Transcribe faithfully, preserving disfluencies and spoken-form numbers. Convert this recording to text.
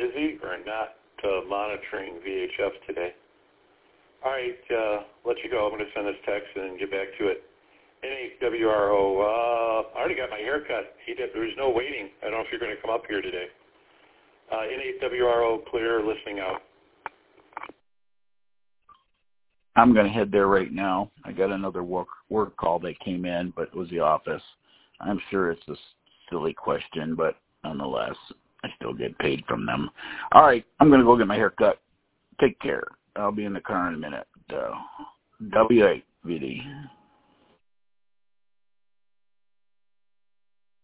busy or not uh, monitoring V H F today. All right, uh, let you go. I'm going to send this text and get back to it. N H W R O, uh, I already got my haircut. He did, there's no waiting. I don't know if you're going to come up here today. Uh, N H W R O, clear, listening out. I'm going to head there right now. I got another work work call that came in, but it was the office. I'm sure it's a silly question, but nonetheless, I still get paid from them. All right, I'm going to go get my hair cut. Take care. I'll be in the car in a minute. Uh, W eight V D.